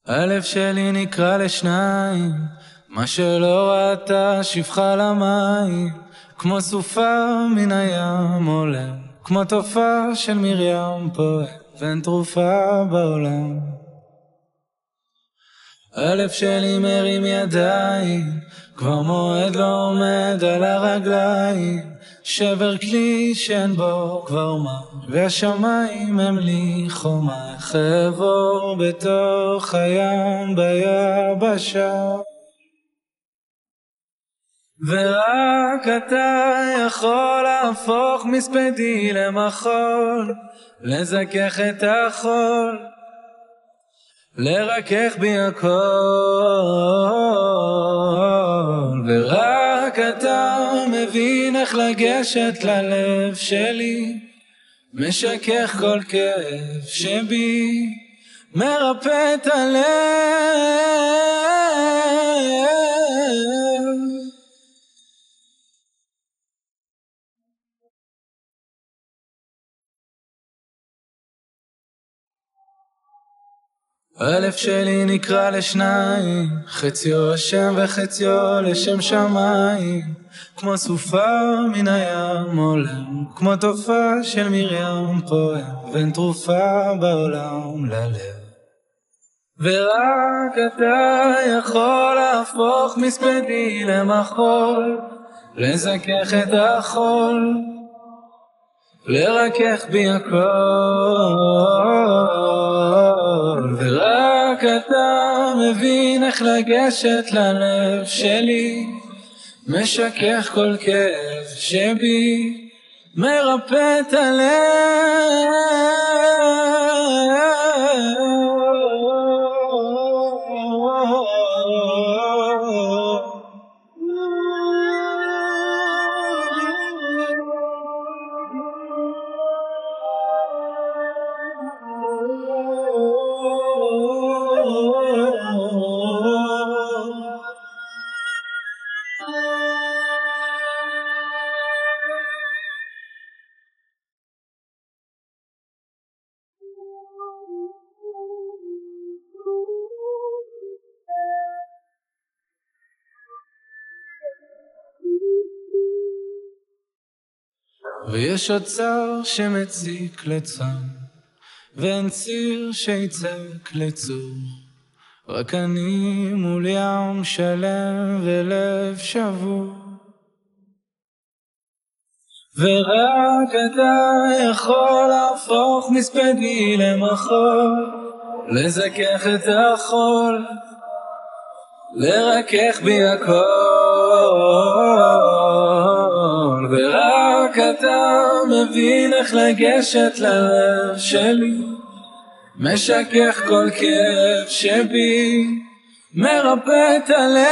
הלב שלי נקרע לשניים, מה שלא ראתה שפחה למים, כמו סופה מן הים עולה, כמו תופעה של מרים פועל, ואין תרופה בעולם. הלב שלי מרים ידיים, כבר מועד לא עומד על הרגליים, שבר כלי שאין בו כבר מה, והשמיים הם לי חומה, חבור בתוך הים ביבשה, ורק אתה יכול להפוך מספדי למחול, לזכך את החול, לרכך בי הכל, ורק אתה מבין איך לגשת ללב שלי, משכך כל כאב שבי, מרפא את הלב. הלב שלי נקרע לשניים, חציו השם וחציו לשם שמיים, כמו סופה מן הים עולם, כמו תופעה של מרים פועל, ואין תרופה בעולם ללב. ורק אתה יכול להפוך מספדי למחול, לזכך את החול, לרכך בי הכל, ורק אתה מבין איך לגשת ללב שלי, משכך כל כאב שבי, מרפא את הלב. ויש עוד צר שמציק לצם, ואין ציר שיצק לצור, רק אני מול ים שלם ולב שבור, ורק אתה יכול להפוך מספדי למחול, לזכך את החול, לרכך בי הכל, ורק אתה מבין איך לגשת ללב שלי, משכך כל כאב שבי, מרפא את הלב,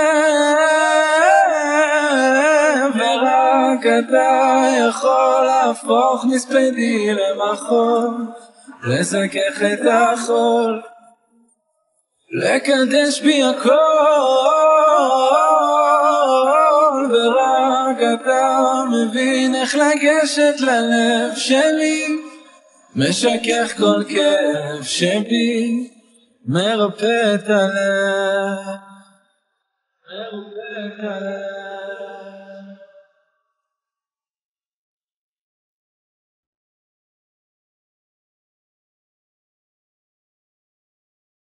ורק אתה יכול להפוך מספדי למחול, לזכך את החול, לקדש בי הכל, ורק אתה מבין איך לגשת ללב שלי, משכך כל כאב שבי, מרפא את הלב, מרפא את הלב.